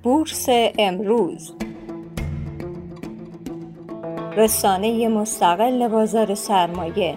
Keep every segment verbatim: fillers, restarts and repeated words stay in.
بورس امروز، رسانه مستقل بازار سرمایه.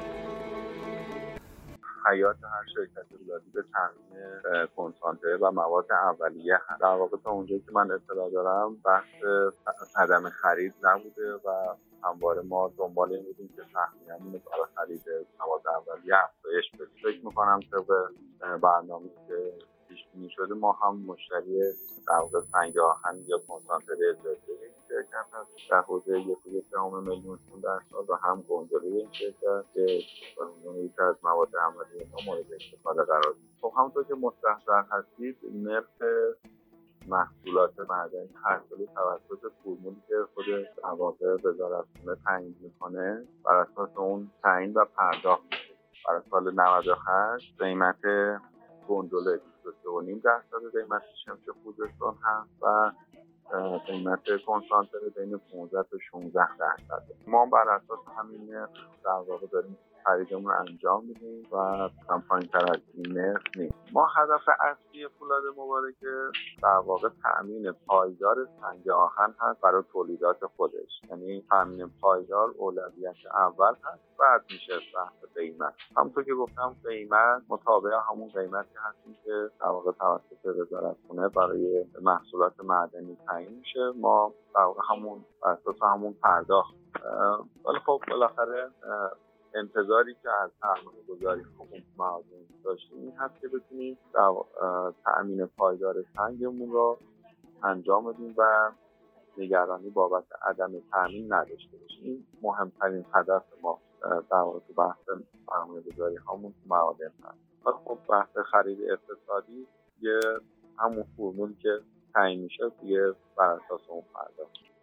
حیات هر شرکت دولتی به تامین کنسانتره و مواد اولیه هست. در واقع تا اونجایی که من اطلاع دارم بحث عدم خرید نبوده و همواره ما دنبال این بودیم که تخمینمون برای خرید مواد اولیه افزایش بدیم. فکر می‌کنم طبق برنامه‌ای که پیش بینی شده ما هم مشتری در واقع سنگ آهن یا کنسانتره اضافه این شرکت هست در حوزه یک و یک دهم میلیون تن در سال و هم گندله این شرکت که به عنوان یکی از مواد اولیه ما مورد استفاده قرار دارد. خب همونطور که مستحضر هستید نرخ محصولات معدنی هر سالی توسط فرمولی که خود در واقع وزارتخونه تعیین میکنه بر اساس اون تعیین و پرداخت میشه. برای سال نود و هشت قیمت گندله بیست و سه و نیم درصد قیمت شمش خوزستان هست و قیمت کنسانتره بین پانزده تا شانزده درصد. ما بر اساس همین نرخ در واقع داریم خریدمون رو انجام میدیم و کم پایین‌تر از این نرخ نیست. ما هدف اصلی فولاد مبارکه در واقع تأمین پایدار سنگ آهن هست برای تولیدات خودش، یعنی تأمین پایدار اولویت اول هست، بعد میشه بحث قیمت. همونطور که گفتم قیمت مطابق همون قیمتی هستیم که در واقع توسط وزارتخونه برای محصولات معدنی تعیین میشه. ما در واقع همون بر اساس همون پرداخت. ولی خب بالاخره انتظاری که از سرمایه‌گذاری حقوق معادن داشتیم این هست که بتونیم تأمین پایدار سنگمون رو انجام بدیم و نگرانی بابت عدم تأمین نداشته باشیم. این مهمترین هدف ما در واقع تو بحث سرمایه‌گذاری هامون معادن هست. خب بحث خرید اقتصادی یه همون فرمولی که تعیین میشه دیگه بر اساس اون پرداخت.